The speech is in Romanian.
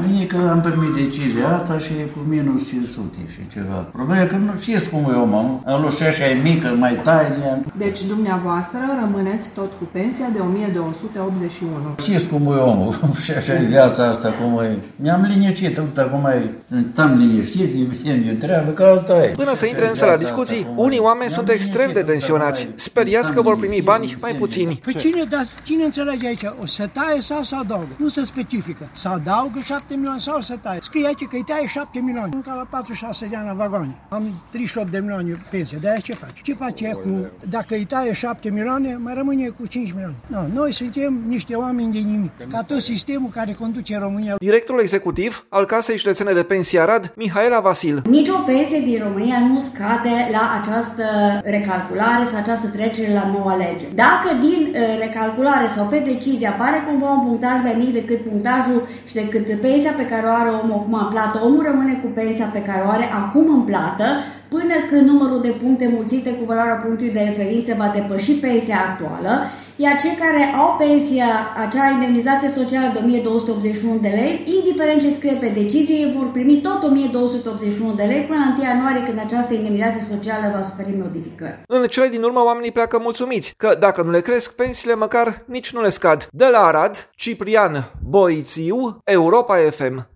venit că am primit decizia asta și e cu minus 500 și ceva. Problema e că nu știți cum e omul, am luat și așa e mică, mai taie. Deci dumneavoastră rămâneți tot cu pensia de 1281. Știți cum e omul și așa e viața asta, cum e. Mi-am liniștit, uite, acum stăm liniștiți, e treabă, că asta e. Până să intre însă la discuții, unii oameni sunt extrem de tensionați, speriați că vor primi bani mai puțini. Păi cine înțelege aici? O să taie sau să adaugă? Nu se specifică. Să adaugă 7 milioane sau să taie. Scrie aici că îi taie 7 milioane. Încă la 46 de ani la vagoane. Am 38 de milioane pensie. De aia ce faci? Ce face cu... Dacă îi taie 7 milioane, mai rămâne cu 5 milioane. No, noi suntem niște oameni de nimic. Ca tot sistemul care conduce România. Directorul executiv al Casei Județene de Pensii Arad, Mihaela Vasil. Nici o pensie din România nu scade la această recalculare sau această trecere la noua lege. Dacă din recalculare sau pe decizie apare cumva un punctaj mai mic decât punctajul și decât pensia pe care o are omul acum în plată, omul rămâne cu pensia pe care o are acum în plată până când numărul de puncte mulțite cu valoarea punctului de referință va depăși pensia actuală, iar cei care au pensia, acea indemnizație socială de 1281 de lei, indiferent ce scrie pe decizie, ei vor primi tot 1281 de lei până la 1 ianuarie, când această indemnizație socială va suferi modificări. În cele din urmă, oamenii pleacă mulțumiți că dacă nu le cresc pensiile, măcar nici nu le scad. De la Arad, Ciprian Boițiu, Europa FM.